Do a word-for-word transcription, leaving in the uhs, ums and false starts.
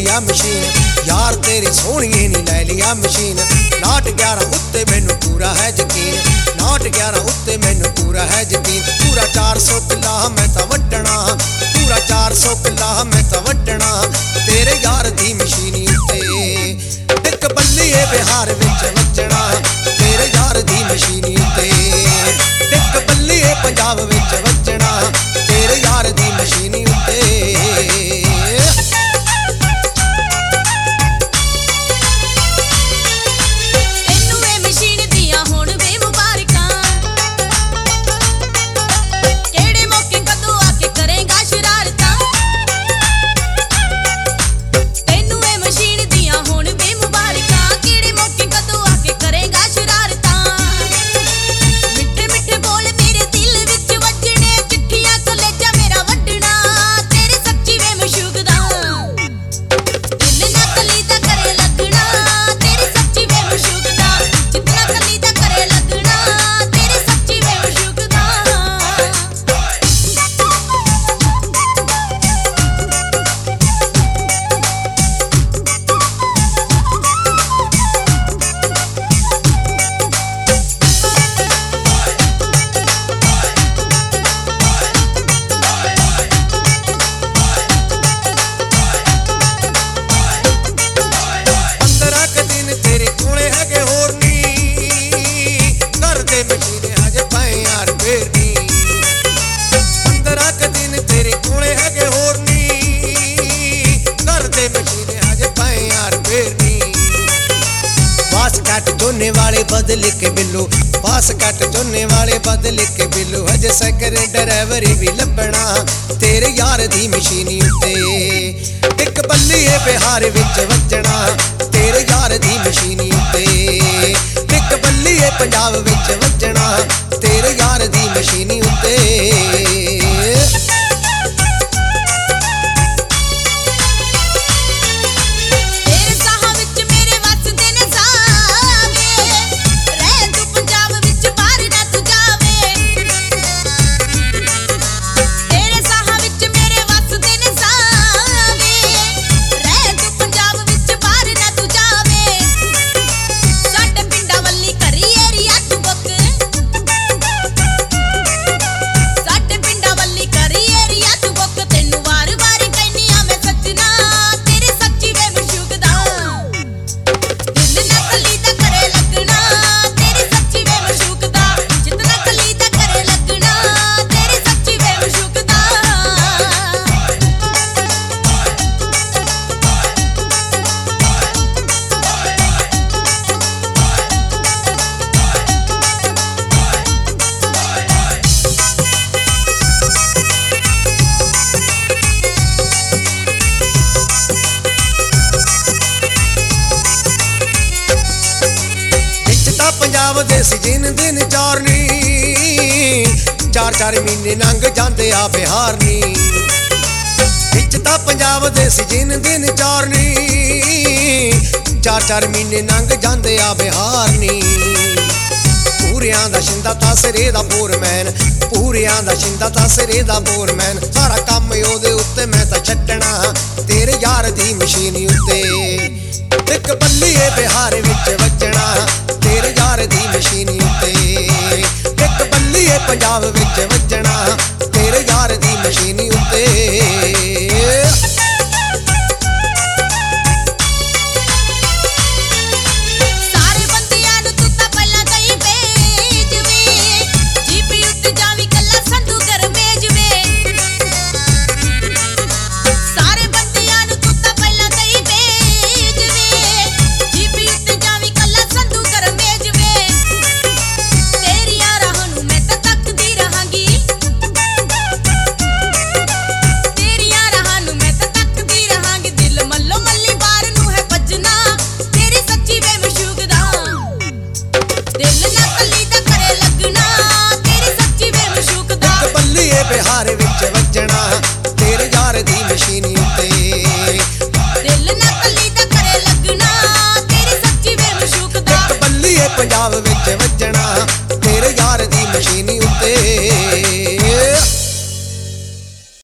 लिया मशीन यार तेरी सोहणीए नी लै लिया मशीन। नाट ग्यारह उत्ते मैनू पूरा है यकीन, नाट ग्यारह उत्ते मैनू पूरा है यकीन। पूरा चार सौ किला मैं तां वड्डना, पूरा चार सौ किला मैं तां वड्डना तेरे यार दी मशीनी उत्ते। टिक बल्लीए बिहार विच वजना तेरे यार दी मशीनी उत्ते। टिक बल्लीए पंजाब विच वजना तेरे यार दी मशीनी उत्ते। जोने वाले बदल के बिल्लू पास कट जोने वाले बदल के बिल्लू हजे सैकड़े ड्राइवरी भी लभना तेरे यार दी मशीनी उत्ते। टिक बल्लीए बिहार विच वजना तेरे यार दी मशीनी उत्ते। टिक बल्लीए पंजाब विच वजना तेरे यार दी मशीनी उत्ते। पंजाब दे सीजन दिन चारनी चार चार महीने लंघ जाते आ बिहार नी। बिच तां पंजाब दे सीजन दिन चारनी चार चार महीने लंघ जाते आ बिहार नी। पूरियां दा शिंदा तां सिरे दा फोरमैन, पूरियां दा शिंदा तां सिरे दा फोरमैन सारा कम ओहदे उत्ते मैं तां छड्डना तेरे यार दी मशीनी उत्ते। टिक बल्लीए बिहार विच वजना तेरे यार दी मशीनी